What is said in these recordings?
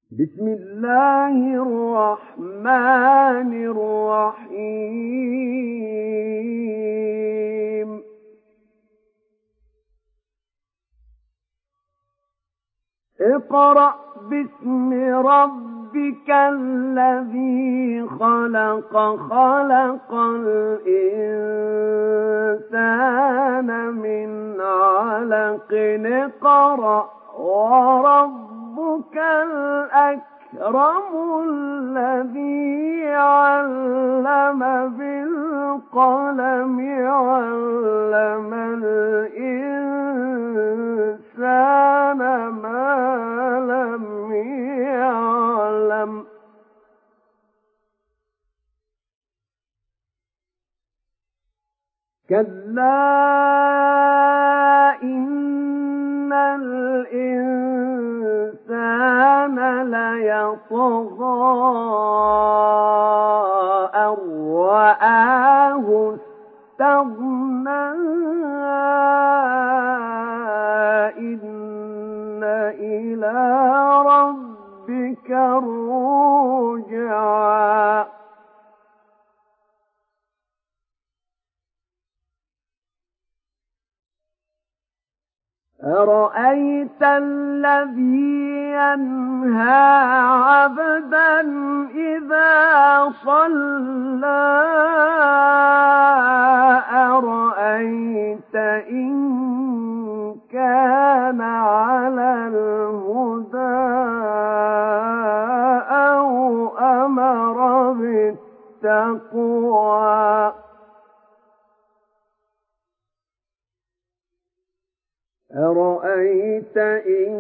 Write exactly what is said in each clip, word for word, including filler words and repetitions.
بسم الله الرحمن الرحيم اقرأ باسم ربك الذي خلق خلق الإنسان من علق اقرأ وربك الأكرم الذي علم بالقلم علم الإنسان ما لم يعلم كلا إن الإنسان ليطغى أن رآه استغنى إن إلى ربك الرجعى أرأيت الذي ينهى عبدا إذا صلى أرأيت إن كان على الهدى أو أمر بالتقوى أرأيت إن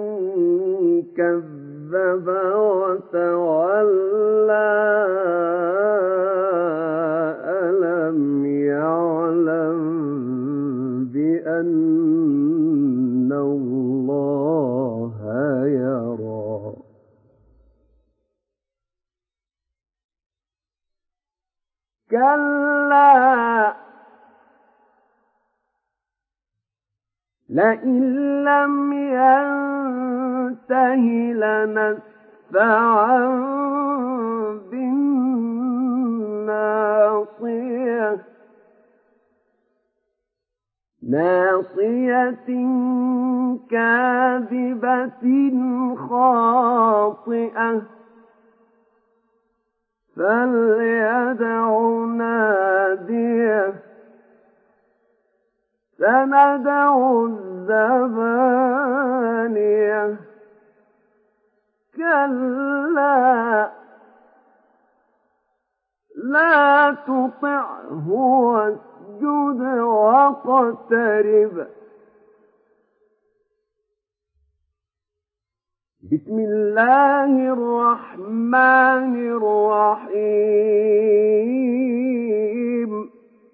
كذب وتولى ألم يعلم بأن الله يرى كلا لئن لم ينته لنسفعا بالناصية ناصية كاذبة خاطئة فليدع ناديه سندع الزبانية كلا لا تطعه واسجد واقترب بسم الله الرحمن الرحيم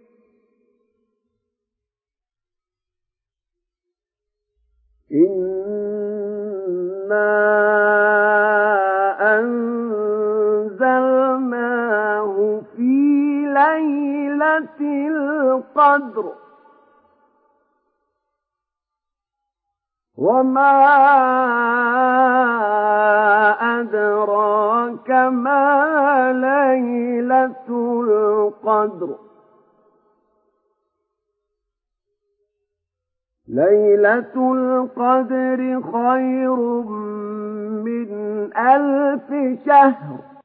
إنا أنزلناه في ليلة القدر وما أدراك ما ليلة القدر ليلة القدر خير من ألف شهر